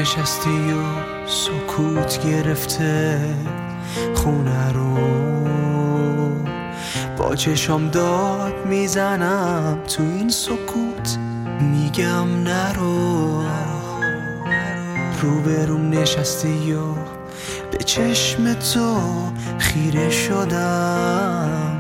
نشستی و سکوت گرفته خونه رو، با چشم داد میزنم تو این سکوت، میگم نرو. روبروم نشستی و به چشم تو خیره شدم،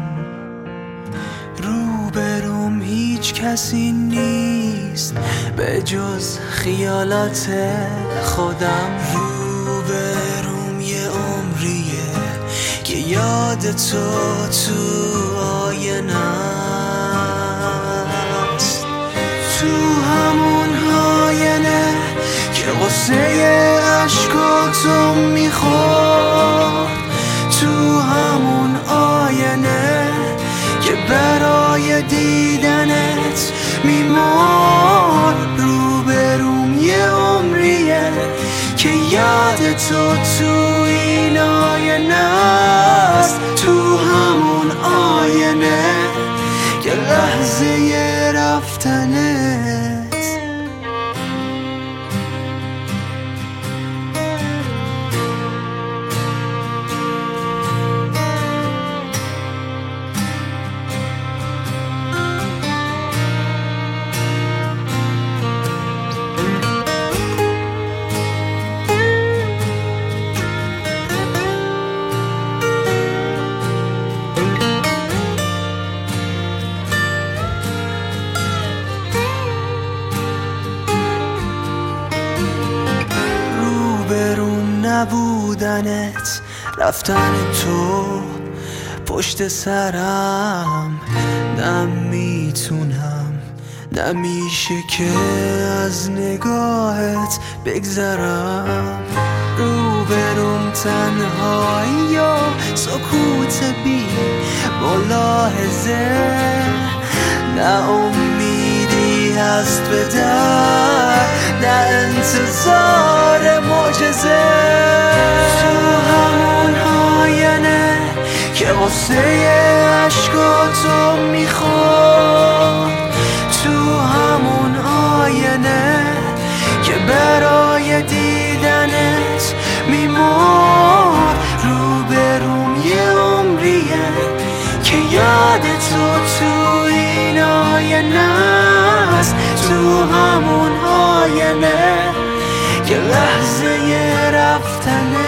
روبروم هیچ کسی نیست به جز خیالات خودم. روبروم یه عمریه که یاد تو آینه است، تو همون آینه که قصه عشقاتو میخورد، تو همون آینه که برای دیدنت میمرد. روبروم یه عمریه که یاد تو این آینه است، تو همون آینه که لحظه رفتنت. نبودنت، رفتن تو پشت سرم، نمیتونم نمیشه که از نگاهت بگذرم. روبروم تنهایی و سکوت بی ملاحظه، نه امیدی هست به در، نه انتظار معجزه. تو همون آینه که قصه عشقاتو میخورد، تو همون آینه که برای دیدنت میمرد. روبروم یه عمریه که یاد تو این آینه است، تو همون آینه که لحظه رفتنه.